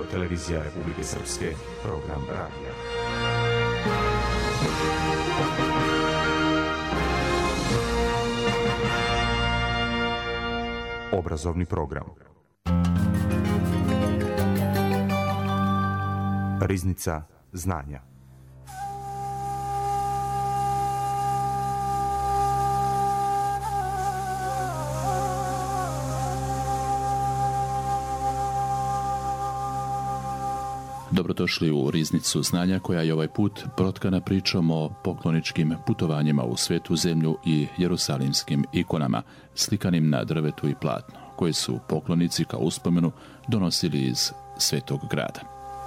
Televizija Republike Srpske, program radija. Obrazovni program. Riznica znanja. Dobrodošli u Riznicu znanja, koja je ovaj put protkana pričom o pokloničkim putovanjima u Svetu zemlju i jerusalimskim ikonama slikanim na drvetu i platnu, koje su poklonici kao uspomenu donosili iz Svetog grada.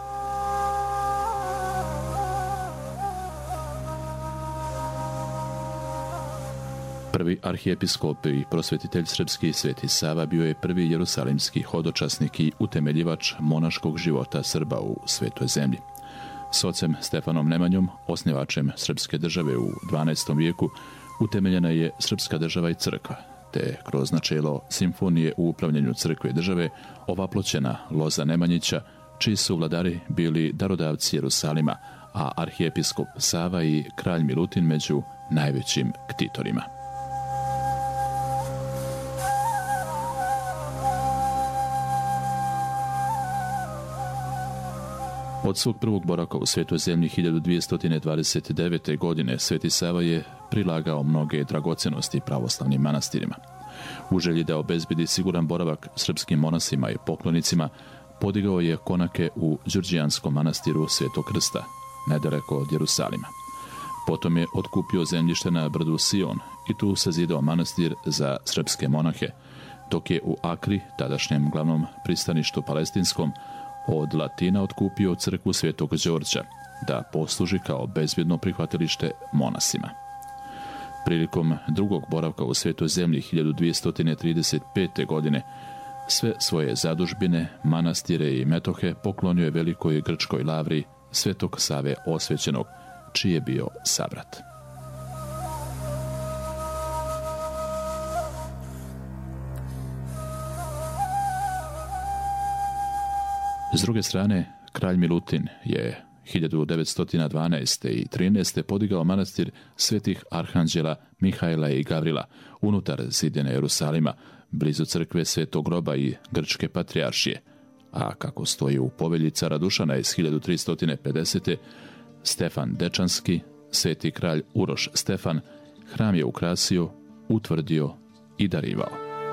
Prvi arhijepiskop i prosvetitelj srpski Sveti Sava bio je prvi jerusalimski hodočasnik i utemeljivač monaškog života Srba u Svetoj zemlji. S ocem Stefanom Nemanjom, osnivačem srpske države u 12. vijeku, utemeljena je srpska država i crkva, te kroz načelo simfonije u upravljanju crkve i države ovaploćena loza Nemanjića, čiji su vladari bili darodavci Jerusalima, a arhijepiskop Sava i kralj Milutin među najvećim ktitorima. Od svog prvog boravka u Svetoj zemlji 1229. godine Sveti Sava je prilagao mnoge dragocenosti pravoslavnim manastirima. U želji da obezbedi siguran boravak srpskim monasima i poklonicima, podigao je konake u Đurđijanskom manastiru Svetog Krsta, nedaleko od Jerusalima. Potom je otkupio zemljište na brdu Sion i tu sazidao manastir za srpske monahe, dok je u Akri, tadašnjem glavnom pristaništu palestinskom, od Latina otkupio crkvu Svetog Đorđa, da posluži kao bezbjedno prihvatilište monasima. Prilikom drugog boravka u Svetoj zemlji 1235. godine sve svoje zadužbine, manastire i metohe poklonio je velikoj grčkoj lavri Svetog Save Osvećenog, čiji je bio savrat. S druge strane, kralj Milutin je 1912. i 13. podigao manastir svetih arhanđela Mihajla i Gavrila unutar zidine Jerusalima, blizu crkve Svetog groba i grčke patrijaršije, a kako stoji u povelji cara Dušana iz 1350. Stefan Dečanski, sveti kralj Uroš Stefan, hram je ukrasio, utvrdio i darivao.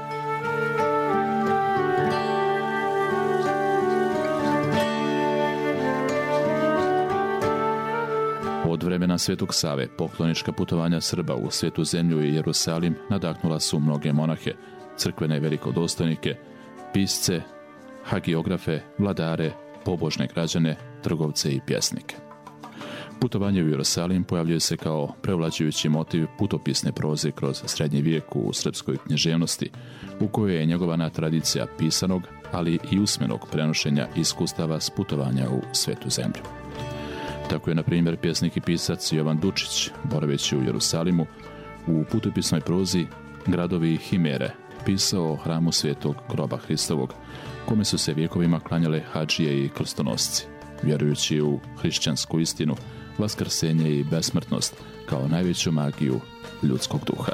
Od vremena Svetog Save poklonička putovanja Srba u Svetu zemlju i Jerusalim nadahnula su mnoge monahe, crkvene velikodostojnike, pisce, hagiografe, vladare, pobožne građane, trgovce i pjesnike. Putovanje u Jerusalim pojavljuje se kao prevlađujući motiv putopisne proze kroz srednji vijek u srpskoj književnosti, u kojoj je njegovana tradicija pisanog, ali i usmenog prenošenja iskustava s putovanja u Svetu zemlju. Tako je, na primjer, pjesnik i pisac Jovan Dučić, boraveći u Jerusalimu, u putopisnoj prozi Gradovi Himere pisao o hramu Svetog groba Hristovog, kome su se vjekovima klanjale hadžije i krstonosci, vjerujući u hrišćansku istinu, vaskrsenje i besmrtnost kao najveću magiju ljudskog duha.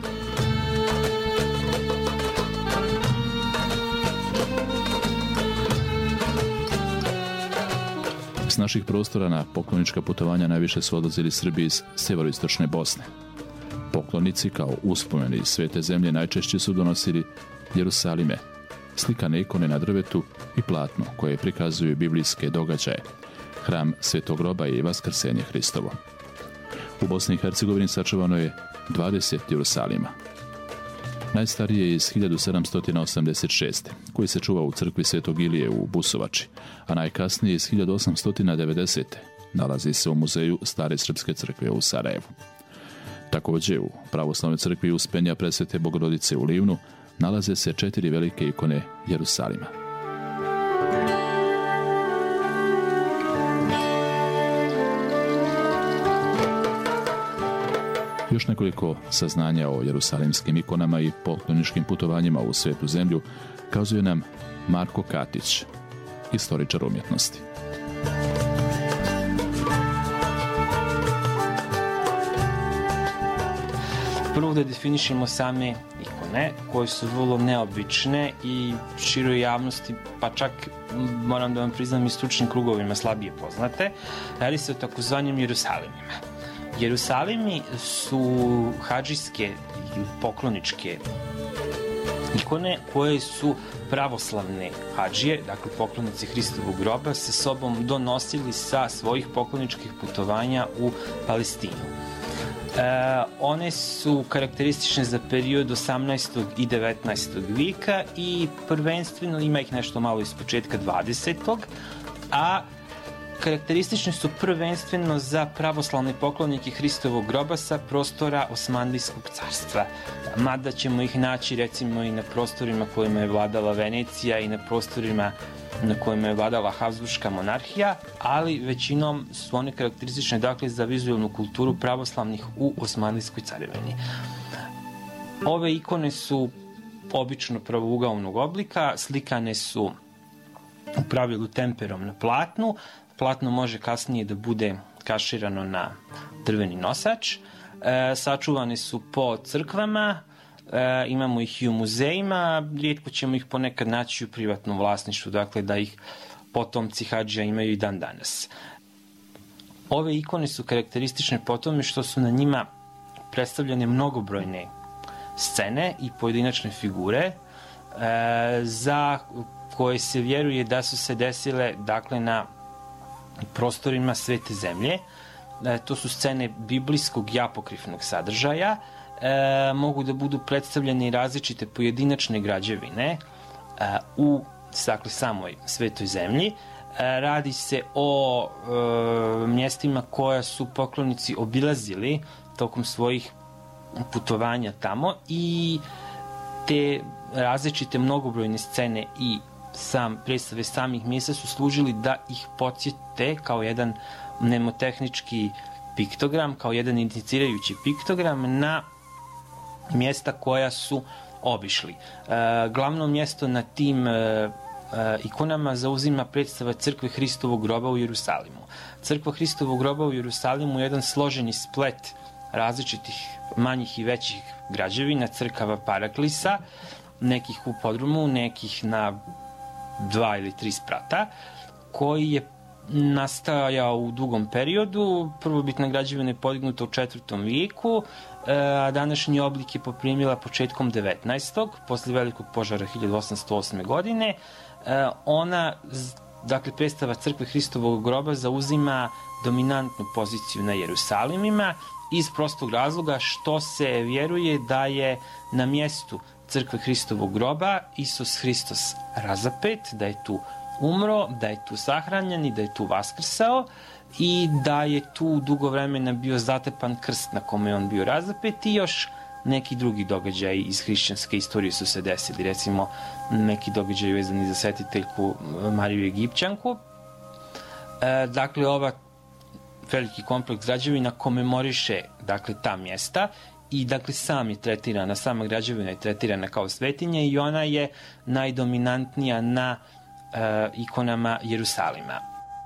S naših prostora na poklonička putovanja najviše su odlazili Srbi iz sjeveroistočne Bosne. Poklonici kao uspomeni iz Svete zemlje najčešće su donosili Jerusalime, slikane ikone na drvetu i platno koje prikazuju biblijske događaje, hram Svetog groba i vaskrsenje Hristovo. U Bosni i Hercegovini sačuvano je 20 Jerusalima. Najstariji je iz 1786. koji se čuva u crkvi Svetog Ilije u Busovači, a najkasnije iz 1890. nalazi se u muzeju Stare srpske crkve u Sarajevu. Također u pravoslavnoj crkvi Uspenja Presvete Bogorodice u Livnu nalaze se 4 velike ikone Jerusalima. Još nekoliko saznanja o jerusalimskim ikonama i pokloničkim putovanjima u Svetu zemlju kazuje nam Marko Katić, istoričar umjetnosti. Prvo da definišemo same ikone, koje su vrlo neobične i široj javnosti, pa čak moram da vam priznam i stručnim krugovima slabije poznate. Radi se o takozvanim Jerusalimima. Jerusalimi su hadžijske i pokloničke ikone koje su pravoslavne hadžije, dakle poklonici Hristovog groba, sa sobom donosili sa svojih pokloničkih putovanja u Palestinu. One su karakteristične za period 18. i 19. vijeka i prvenstveno ima ih nešto malo iz početka 20. a karakteristični su prvenstveno za pravoslavne poklonike Hristovog groba sa prostora Osmanlijskog carstva. Mada ćemo ih naći recimo i na prostorima kojima je vladala Venecija i na prostorima na kojima je vladala Habsburška monarhija, ali većinom su one karakteristične dakle za vizualnu kulturu pravoslavnih u Osmanlijskoj carevini. Ove ikone su obično pravougaonog oblika, slikane su u pravilu temperom na platnu. Platno može kasnije da bude kaširano na drveni nosač. Sačuvane su po crkvama, imamo ih i u muzejima, rijetko ćemo ih ponekad naći u privatnom vlasništvu, dakle da ih potomci hadžija imaju i dan danas. Ove ikone su karakteristične po tome što su na njima predstavljene mnogobrojne scene i pojedinačne figure za koje se vjeruje da su se desile dakle na prostorima Svete zemlje. To su scene biblijskog i apokrifnog sadržaja. Mogu da budu predstavljene i različite pojedinačne građevine u samoj Svetoj zemlji. Radi se o mjestima koja su poklonici obilazili tokom svojih putovanja tamo i te različite mnogobrojne scene i predstave samih mjesta su služili da ih podsjete kao jedan mnemotehnički piktogram, kao jedan indicirajući piktogram na mjesta koja su obišli. Glavno mjesto na tim ikonama zauzima predstava Crkve Hristovog groba u Jerusalimu. Crkva Hristovog groba u Jerusalimu je jedan složeni splet različitih manjih i većih građevina, crkava Paraklisa, nekih u podrumu, nekih na 2 ili 3 sprata, koji je nastajao u dugom periodu. Prvobitna građevina je podignuta u 4. vijeku, a današnji oblik je poprimila početkom 19. posle velikog požara 1808. godine. Ona, dakle, predstava Crkve Hristovog groba zauzima dominantnu poziciju na Jerusalimima iz prostog razloga što se vjeruje da je na mjestu Crkve Hristovog groba Isus Hristos razapet, da je tu umro, da je tu sahranjen i da je tu vaskrsao i da je tu dugo vremena bio zatepan krst na kome je on bio razapet i još neki drugi događaji iz hrišćanske istorije su se desili, recimo neki događaji vezani za svetiteljku Mariju Egipćanku. Dakle, ova veliki kompleks građevina komemoriše dakle ta mjesta i dakle sama građevina je tretirana kao svetinja i ona je najdominantnija na ikonama Jerusalima.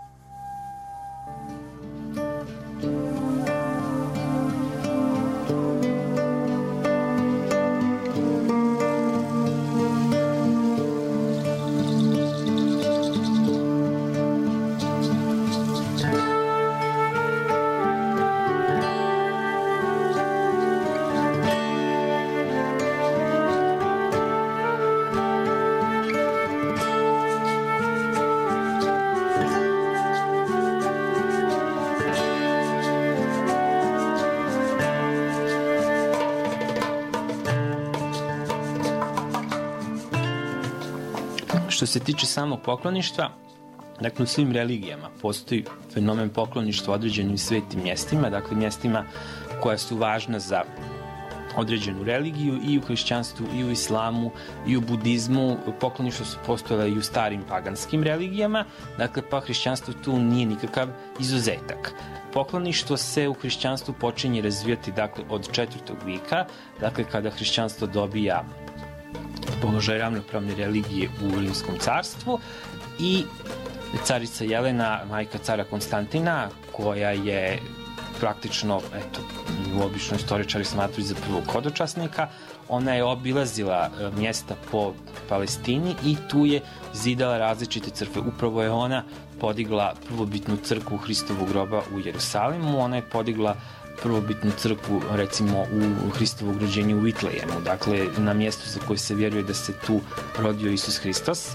Što se tiče samog pokloništva, dakle u svim religijama postoji fenomen pokloništva određenim svetim mjestima, dakle mjestima koja su važna za određenu religiju i u hrišćanstvu, i u islamu, i u budizmu. Pokloništvo su postojala i u starim paganskim religijama, dakle pa hrišćanstvo tu nije nikakav izuzetak. Pokloništvo se u hrišćanstvu počinje razvijati dakle od 4. vijeka, dakle kada hrišćanstvo dobija položaj ravnopravne religije u Rimskom carstvu, i carica Jelena, majka cara Konstantina, koja je praktično, u obično istoričari smatruju za prvog hodočasnika, ona je obilazila mjesta po Palestini i tu je zidala različite crkve. Upravo je ona podigla prvobitnu crkvu Hristovog groba u Jerusalimu, ona je podigla prvobitnu crkvu, recimo, u Hristovom rođenju u Vitlejemu, dakle, na mjestu za koje se vjeruje da se tu rodio Isus Hristos,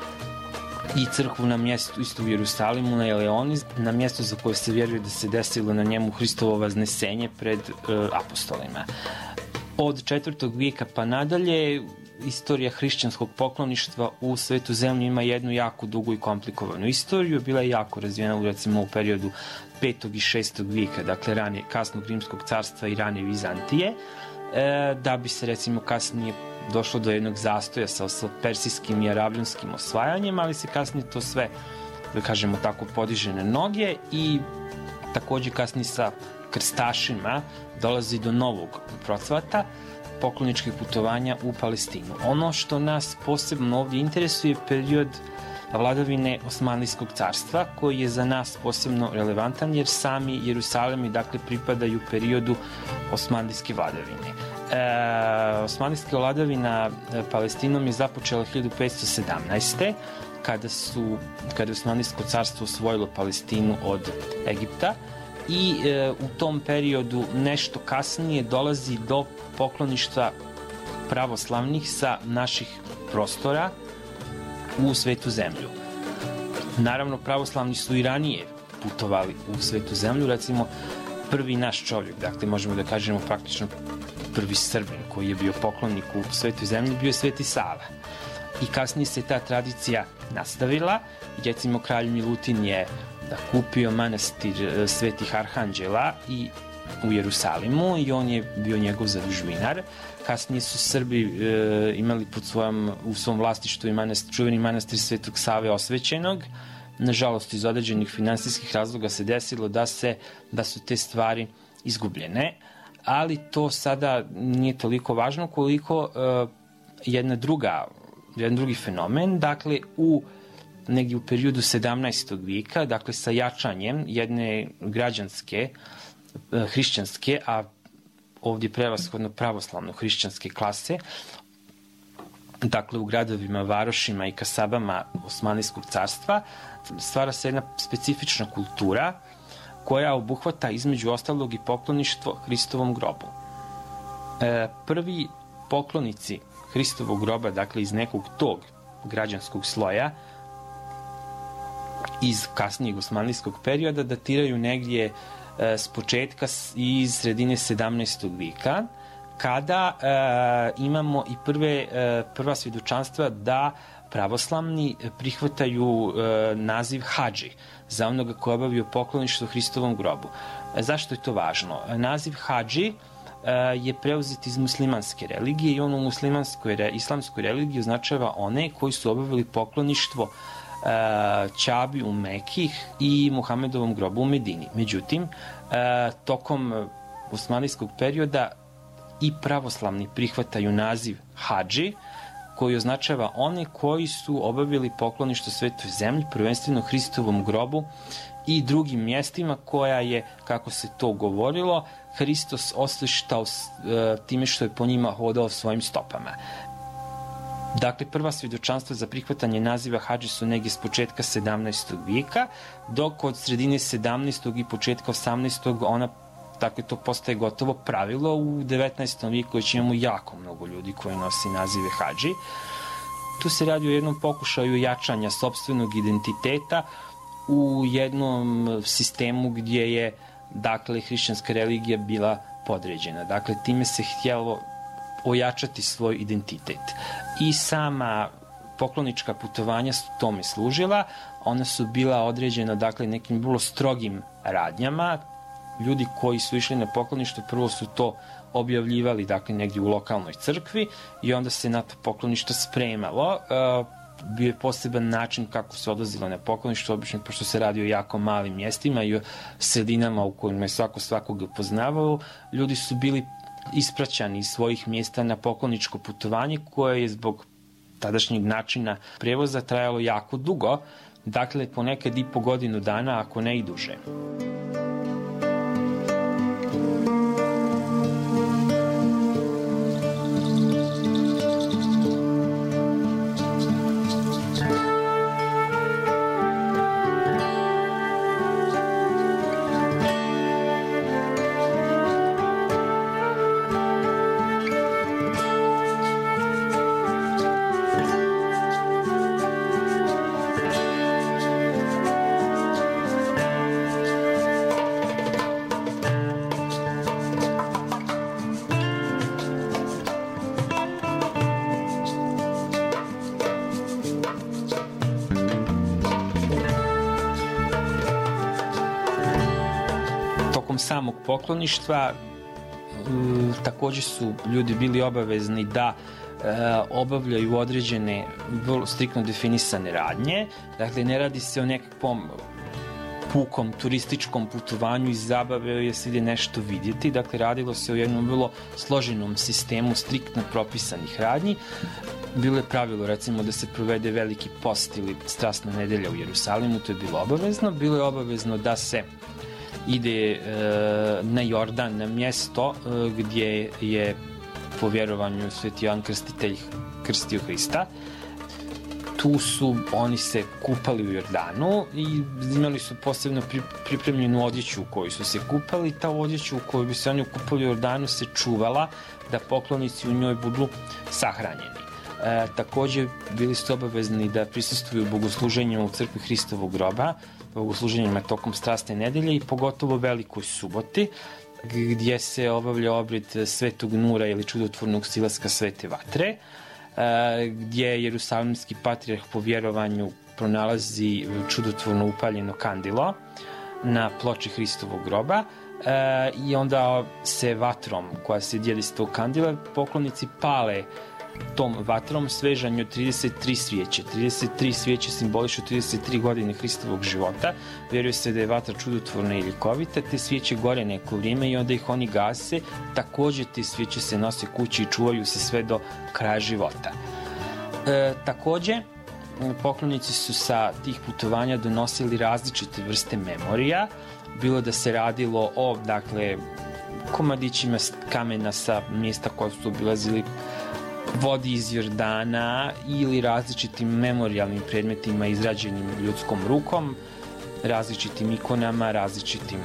i crkvu na mjestu isto u Jerusalimu, na Eleoni, na mjestu za koje se vjeruje da se desilo na njemu Hristovo vaznesenje pred apostolima. Od 4. vijeka pa nadalje, istorija hrišćanskog pokloništva u svetu zemlji ima jednu jako dugu i komplikovanu istoriju. Bila je jako razvijena, recimo, u periodu 5. i 6. vijeka, dakle ranije kasnog Rimskog carstva i ranije Vizantije, da bi se, recimo, kasnije došlo do jednog zastoja sa persijskim i arabljonskim osvajanjem, ali se kasnije to sve, da kažemo tako, podiže na noge, i takođe kasnije sa krstašima dolazi do novog procvata pokloničkih putovanja u Palestinu. Ono što nas posebno ovdje interesuje je period vladavine Osmanlijskog carstva, koji je za nas posebno relevantan, jer sami Jerusalemi, dakle, pripadaju periodu osmanlijske vladavine. Osmanlijska vladavina Palestinom je započela 1517. kada je Osmanlijsko carstvo osvojilo Palestinu od Egipta, i u tom periodu nešto kasnije dolazi do pokloništva pravoslavnih sa naših prostora u svetu zemlju. Naravno, pravoslavni su i ranije putovali u svetu zemlju, recimo prvi naš čovjek, dakle možemo da kažemo praktično prvi Srbin koji je bio poklonik u svetoj zemlji, bio je Sveti Sava. I kasnije se ta tradicija nastavila. Recimo, kralj Milutin je kupio manastir Svetih Arhanđela i u Jerusalimu, i on je bio njegov zadužbinar. Kasnije su Srbi imali u svom vlastištu i čuveni manastir Svetog Save osvećenog. Nažalost, iz određenih finansijskih razloga se desilo da su te stvari izgubljene, ali to sada nije toliko važno koliko jedan drugi fenomen. Dakle, negdje u periodu 17. vijeka, dakle sa jačanjem jedne građanske, hrišćanske, a ovdje prevashodno pravoslavno-hrišćanske klase, dakle u gradovima, varošima i kasabama Osmanlijskog carstva, stvara se jedna specifična kultura koja obuhvata između ostalog i pokloništvo Hristovom grobu. Prvi poklonici Hristovog groba, dakle iz nekog tog građanskog sloja, iz kasnijeg osmanlijskog perioda, datiraju negdje s početka i iz sredine 17. vijeka, kada imamo i prva svjedočanstva da pravoslavni prihvataju naziv hadži za onoga ko je obavio pokloništvo Hristovom grobu. Zašto je to važno? Naziv hadži je preuzet iz muslimanske religije, i on u islamskoj religiji označava one koji su obavili pokloništvo Ćabi u Meki i Muhamedovom grobu u Medini. Međutim, tokom osmanlijskog perioda i pravoslavni prihvataju naziv hadži, koji označava one koji su obavili pokloništvo Svetoj zemlji, prvenstveno Hristovom grobu i drugim mjestima koja je, kako se to govorilo, Hristos oslištao time što je po njima hodao svojim stopama. Dakle, prva svjedočanstva za prihvatanje naziva hadži su negdje s početka 17. vijeka, dok od sredine 17. i početka 18. Dakle, to postaje gotovo pravilo. U 19. vijeku već imamo jako mnogo ljudi koji nosi nazive hadži. Tu se radi o jednom pokušaju jačanja sopstvenog identiteta u jednom sistemu gdje je, dakle, hrišćanska religija bila podređena. Dakle, time se htjelo ojačati svoj identitet. I sama poklonička putovanja su tome služila. Ona su bila određena, dakle, nekim vrlo strogim radnjama. Ljudi koji su išli na pokloništvo prvo su to objavljivali, dakle, negdje u lokalnoj crkvi, i onda se na to pokloništvo spremalo. Bio je poseban način kako se odlazilo na pokloništvo, obično pošto se radi o jako malim mjestima i o sredinama u kojima je svakoga poznavao. Ljudi su bili ispraćani iz svojih mjesta na pokloničko putovanje koje je zbog tadašnjeg načina prevoza trajalo jako dugo, dakle ponekad i po godinu dana, ako ne i duže. Samog pokloništva također su ljudi bili obavezni da obavljaju određene vrlo striktno definisane radnje. Dakle, ne radi se o nekakvom pukom turističkom putovanju iz zabave jer se ide nešto vidjeti. Dakle, radilo se o jednom vrlo složenom sistemu striktno propisanih radnji. Bilo je pravilo, recimo, da se provede veliki post ili strasna nedelja u Jerusalimu, to je bilo obavezno. Bilo je obavezno da se ide na Jordan, na mjesto gdje je po vjerovanju Sveti Jovan Krstitelj krstio Hrista. Tu su oni se kupali u Jordanu i imali su posebno pripremljenu odjeću u kojoj su se kupali. Ta odjeća u kojoj bi se oni kupali u Jordanu se čuvala da poklonici u njoj budu sahranjeni. Također bili su obavezni da prisustvuju bogosluženjima u crkvi Hristovog groba, bogosluženjima tokom strasne nedelje i pogotovo Velikoj suboti, gdje se obavlja obred Svetog Nura ili čudotvornog silaska Svete vatre, gdje Jerusalimski patrijarh po vjerovanju pronalazi čudotvorno upaljeno kandilo na ploči Hristovog groba i onda se vatrom koja se dijeli s tog kandila poklonici pale tom vatrom svežanju 33 svijeće. 33 svijeće simbolišu 33 godine Hristovog života. Vjeruje se da je vatra čudotvorna i ljekovita. Te svijeće gore neko vrijeme i onda ih oni gase. Također te svijeće se nose kući i čuvaju se sve do kraja života. Također, poklonici su sa tih putovanja donosili različite vrste memorija. Bilo da se radilo o, dakle, komadićima kamena sa mjesta koje su obilazili, vodi iz Jordana ili različitim memorijalnim predmetima izrađenim ljudskom rukom, različitim ikonama, različitim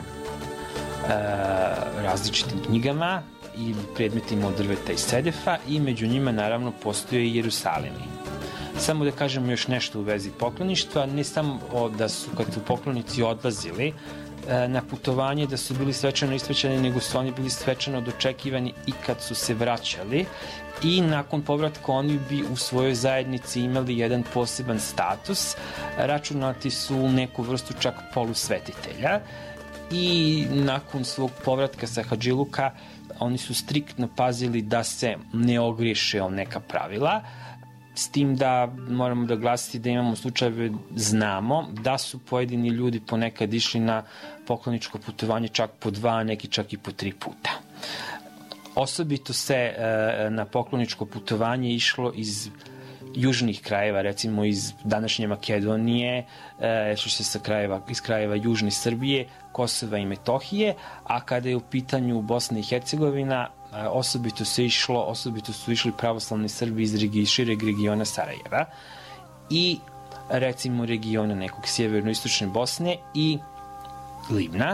knjigama ili predmetima od drveta i sedefa i među njima naravno postoje i Jerusalimi. Samo da kažemo još nešto u vezi pokloništva, ne samo da su kad su poklonici odlazili na putovanje da su bili svečano isvećani, nego su oni bili svečano dočekivani i kad su se vraćali i nakon povratka oni bi u svojoj zajednici imali jedan poseban status, računati su u neku vrstu čak polusvetitelja i nakon svog povratka sa Hadžiluka oni su striktno pazili da se ne ogriješe o neka pravila, s tim da moramo da glasiti da imamo slučajeve, znamo da su pojedini ljudi ponekad išli na pokloničko putovanje čak po 2, neki čak i po 3 puta. Osobito se na pokloničko putovanje išlo iz južnih krajeva, recimo iz današnje Makedonije, išlo se iz krajeva južne Srbije, Kosova i Metohije, a kada je u pitanju Bosna i Hercegovina, osobito su išli pravoslavni Srbi iz šireg regiona Sarajeva i recimo regiona nekog sjeverno-istočne Bosne i Livna.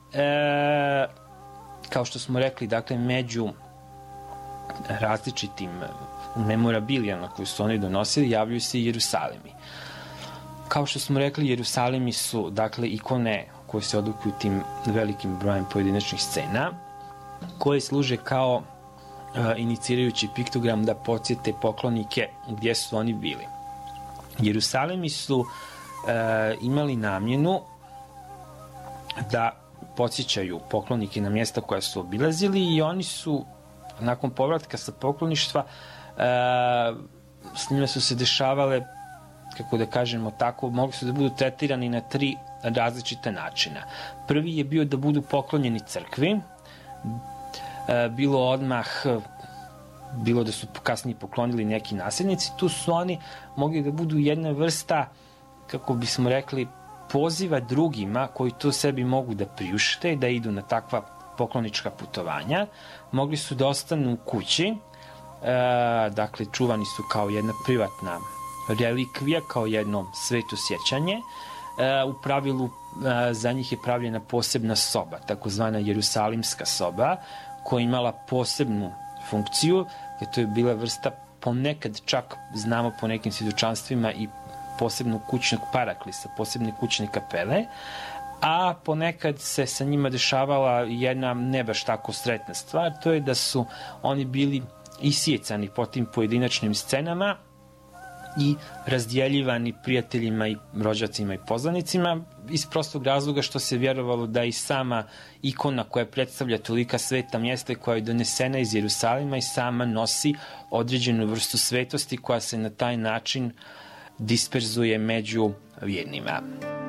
Kao što smo rekli, dakle, među različitim memorabilijama koje su oni donosili javljaju se i Jerusalimi. Kao što smo rekli, Jerusalimi su, dakle, ikone koje se odukuju tim velikim brojem pojedinačnih scena, koje služe kao inicirajući piktogram da podsjete poklonike gdje su oni bili. Jerusalimi su imali namjenu da podsjećaju poklonike na mjesta koja su obilazili i oni su nakon povratka sa pokloništva s njima su se dešavale, kako da kažemo tako, mogli su da budu tretirani na 3 različita načina. Prvi je bio da budu poklonjeni crkvi, bilo odmah, bilo da su kasnije poklonili neki nasljednici, tu su oni mogli da budu jedna vrsta, kako bismo rekli, poziva drugima koji to sebi mogu da priušte, da idu na takva poklonička putovanja. Mogli su da ostanu u kući, dakle čuvani su kao jedna privatna relikvija, kao jedno sveto sjećanje. U pravilu za njih je pravljena posebna soba, takozvana Jerusalimska soba, koja je imala posebnu funkciju, jer to je bila vrsta, ponekad čak znamo po nekim svjedočanstvima, i posebnog kućnog paraklisa, posebne kućne kapele, a ponekad se sa njima dešavala jedna ne baš tako sretna stvar, to je da su oni bili isjecani po tim pojedinačnim scenama i razdjeljivani prijateljima i rođacima i poznanicima, iz prostog razloga što se vjerovalo da i sama ikona koja predstavlja tolika sveta mjesta, koja je donesena iz Jerusalima, i sama nosi određenu vrstu svetosti koja se na taj način disperzuje među vjernima.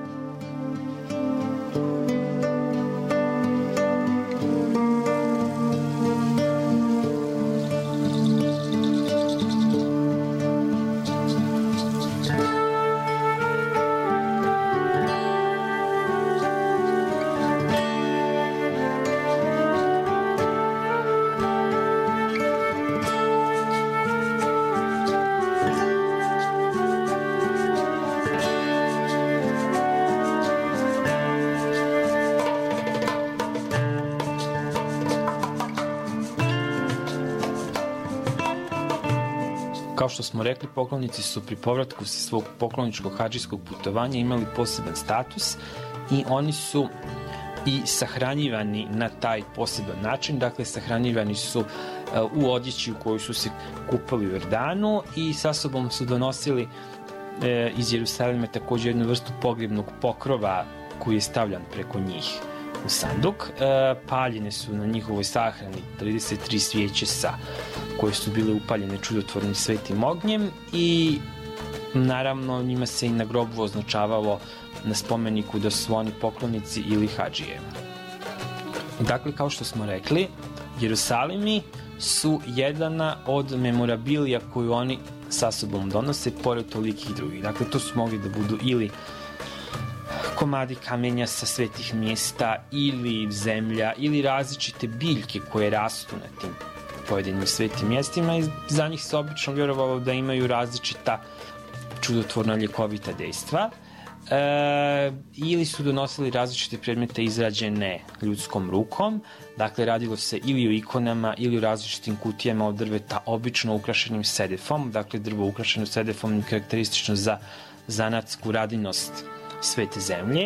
Kao što smo rekli, poklonici su pri povratku sa svog pokloničkog hadžijskog putovanja imali poseban status i oni su i sahranjivani na taj poseban način. Dakle, sahranjivani su u odjeći u kojoj su se kupali u Jordanu i sa sobom su donosili iz Jerusalima također jednu vrstu pogrebnog pokrova koji je stavljan preko njih u sanduk. Paljene su na njihovoj sahrani 33 svijeće koje su bile upaljene čudotvornim svetim ognjem i naravno njima se i na grobu označavalo na spomeniku da su oni poklonici ili hadžije. Dakle, kao što smo rekli, Jerusalimi su jedana od memorabilija koju oni sa sobom donose, pored tolikih drugih. Dakle, to su mogli da budu ili komadi kamenja sa svetih mjesta, ili zemlja, ili različite biljke koje rastu na tim pojedinim svetim mjestima, i za njih se obično vjerovalo da imaju različita čudotvorna ljekovita dejstva, ili su donosili različite predmete izrađene ljudskom rukom. Dakle, radilo se ili o ikonama ili o različitim kutijama od drveta, obično ukrašenim sedefom. Dakle, drvo ukrašeno sedefom je karakteristično za zanatsku radinost svete zemlje,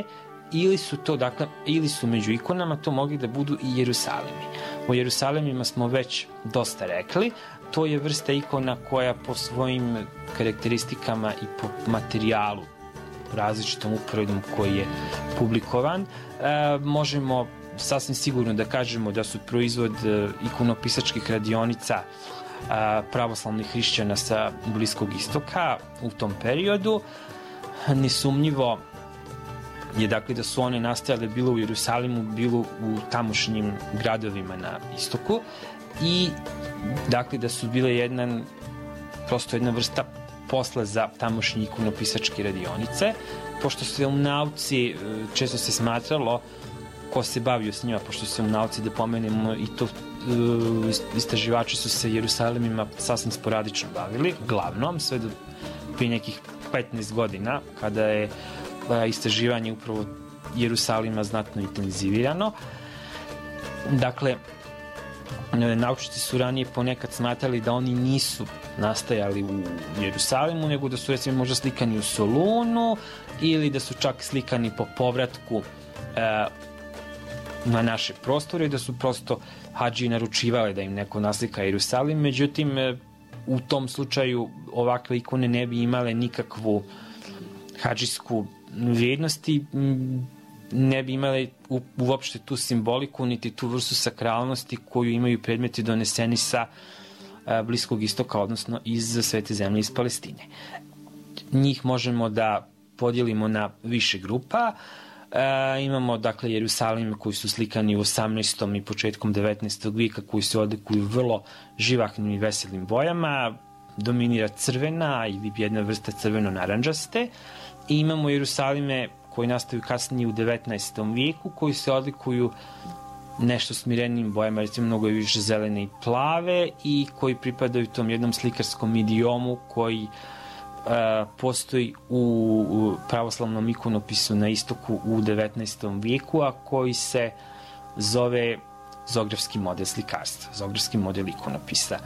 ili su među ikonama to mogli da budu i Jerusalimi. O Jerusalimima smo već dosta rekli. To je vrsta ikona koja po svojim karakteristikama i po materijalu različitom uporedom koji je publikovan, možemo sasvim sigurno da kažemo da su proizvod ikonopisačkih radionica pravoslavnih hrišćana sa Bliskog istoka u tom periodu. Nesumnjivo je dakle da su one nastajale bilo u Jerusalimu, bilo u tamošnjim gradovima na istoku, i dakle da su bile prosto jedna vrsta posla za tamošnje ikonopisačke radionice, pošto se u nauci često se smatralo, ko se bavio s njima, pošto se u nauci, da pomenemo i to, istraživači su se Jerusalimima sasvim sporadično bavili, glavnom, sve do prije nekih 15 godina, kada je istraživanje upravo Jerusalima znatno intenzivirano. Dakle, naučnici su ranije ponekad smatrali da oni nisu nastajali u Jerusalimu, nego da su recimo možda slikani u Solunu, ili da su čak slikani po povratku na naše prostore, da su prosto hadžije naručivale da im neko naslika Jerusalim. Međutim, u tom slučaju ovakve ikone ne bi imale nikakvu hadžijsku vrijednosti, ne bi imale uopšte tu simboliku niti tu vrstu sakralnosti koju imaju predmeti doneseni sa Bliskog istoka, odnosno iz svete zemlje, iz Palestine. Njih možemo da podijelimo na više grupa. Imamo, dakle, Jerusalime koji su slikani u 18. i početkom 19. vijeka, koji se odlikuju vrlo živahnim i veselim bojama. Dominira crvena ili jedna vrsta crveno-naranđaste. I imamo Jerusalime koji nastaju kasnije u 19. vijeku, koji se odlikuju nešto smirenim bojama, recimo mnogo je više zelene i plave, i koji pripadaju tom jednom slikarskom idiomu koji postoji u pravoslavnom ikonopisu na istoku u 19. vijeku, a koji se zove zografski model slikarstva, zografski model ikonopisa.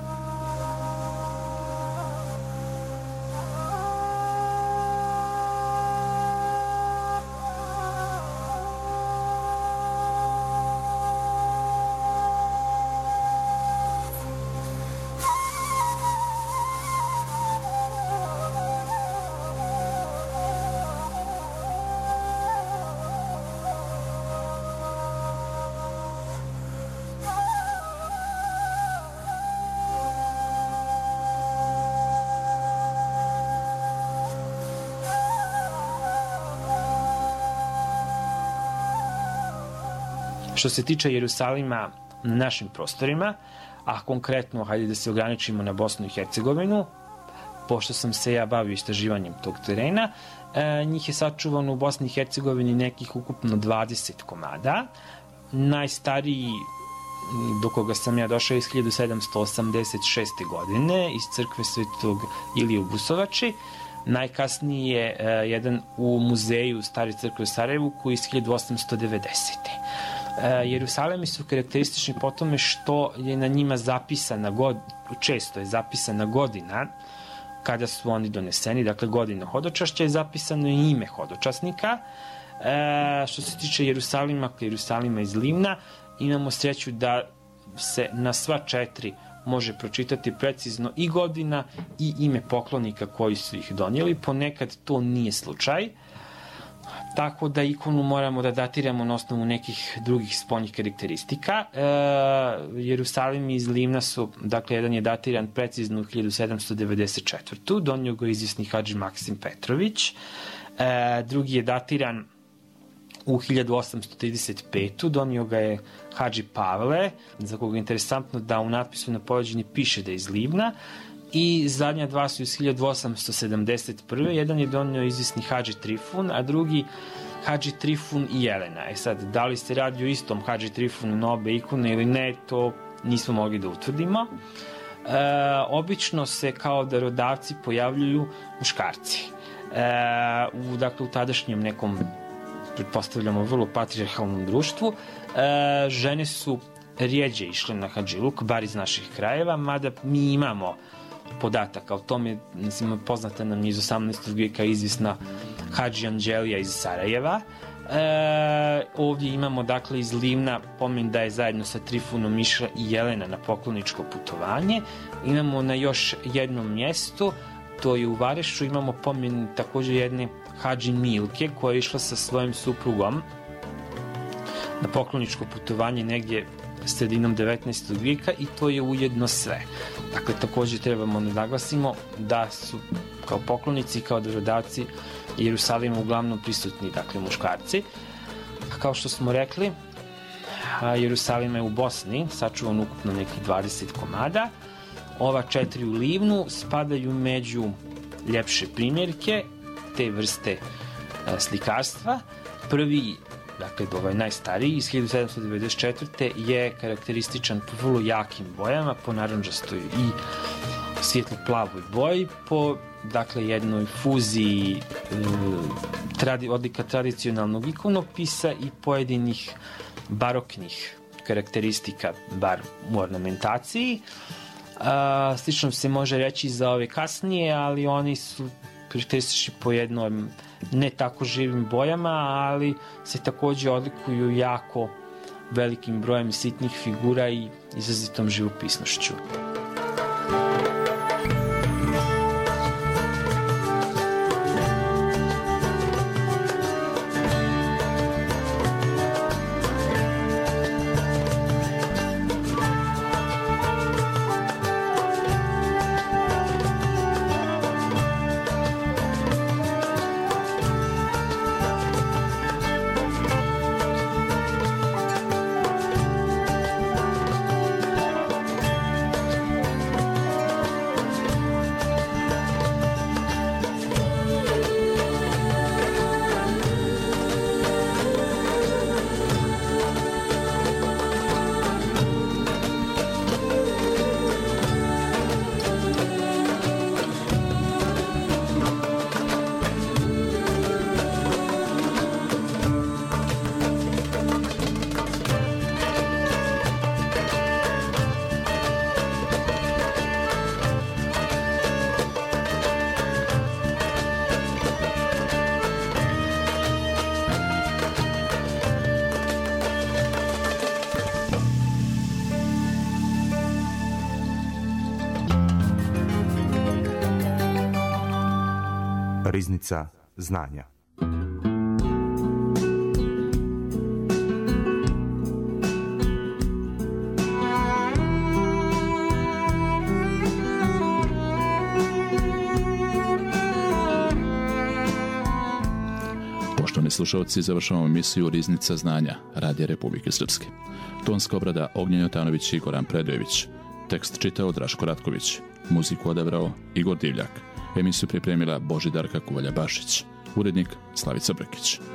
Što se tiče Jerusalima na našim prostorima, a konkretno, hajde da se ograničimo na Bosnu i Hercegovinu, pošto sam se ja bavio istraživanjem tog terena, njih je sačuvano u Bosni i Hercegovini nekih ukupno 20 komada. Najstariji do koga sam ja došao iz 1786. godine iz crkve Svetog Ilije u Busovači. Najkasniji je jedan u muzeju Stare crkve u Sarajevu koji je iz 1890. Jerusalimi su karakteristični po tome što je na njima često je zapisana godina kada su oni doneseni, dakle godina hodočašća, je zapisano i ime hodočasnika. Što se tiče Jerusalima iz Livna, imamo sreću da se na sva 4 može pročitati precizno i godina i ime poklonika koji su ih donijeli. Ponekad to nije slučaj, tako da ikonu moramo da datiramo na osnovu nekih drugih spoljnih karakteristika. Jerusalimi iz Livna su, dakle, jedan je datiran precizno u 1794. Donio ga izvjesni Hadži Maksim Petrović. Drugi je datiran u 1835. Donio ga je Hadži Pavle, za koga je interesantno da u natpisu na poveđini piše da je iz Livna. I zadnja 2 su iz 1871. Jedan je donio izvisni Hadži Trifun, a drugi Hadži Trifun i Jelena. Sad, da li se radi o istom Hadži Trifunu na obe ikone ili ne, to nismo mogli da utvrdimo. Obično se kao darodavci pojavljuju muškarci. Dakle, u tadašnjem nekom, pretpostavljamo, vrlo patrijarhalnom društvu, žene su rijeđe išle na hadžiluk, bar iz naših krajeva, mada mi imamo podataka o tome. Poznata nam je iz 18. vijeka izvisna Hadži Anđelija iz Sarajeva. Ovdje imamo, dakle, iz Livna pomen da je zajedno sa Trifunom išla i Jelena na pokloničko putovanje. Imamo na još jednom mjestu, to je u Varešću, imamo pomen također jedne Hadži Milke koja je išla sa svojim suprugom na pokloničko putovanje negdje sredinom 19. vijeka, i to je ujedno sve. Dakle, također trebamo da naglasimo da su kao poklonici, kao darodavci Jerusalima uglavnom prisutni, dakle, muškarci. Kao što smo rekli, Jerusalima je u Bosni sačuvan ukupno nekih 20 komada. Ova 4 u Livnu spadaju među ljepše primjerke te vrste slikarstva. Prvi, dakle, ovaj najstariji iz 1794. je karakterističan po vrlo jakim bojama, po naranđastoj i svjetlo-plavoj boji, po, dakle, jednoj fuziji odlika tradicionalnog ikonopisa i pojedinih baroknih karakteristika, bar u ornamentaciji. Slično se može reći za ove kasnije, ali oni su karakteristični po jednom ne tako živim bojama, ali se također odlikuju jako velikim brojem sitnih figura i izrazitom živopisnošću. Riznica znanja. Poštovani slušalci, završavamo emisiju Riznica znanja Radija Republike Srpske. Tonska obrada Ognjen Jotanović i Goran Predojević. Tekst čitao Draško Ratković. Muziku odabrao Igor Divljak. Emisiju pripremila Božidarka Kuvalja Bašić. Urednik Slavica Brkić.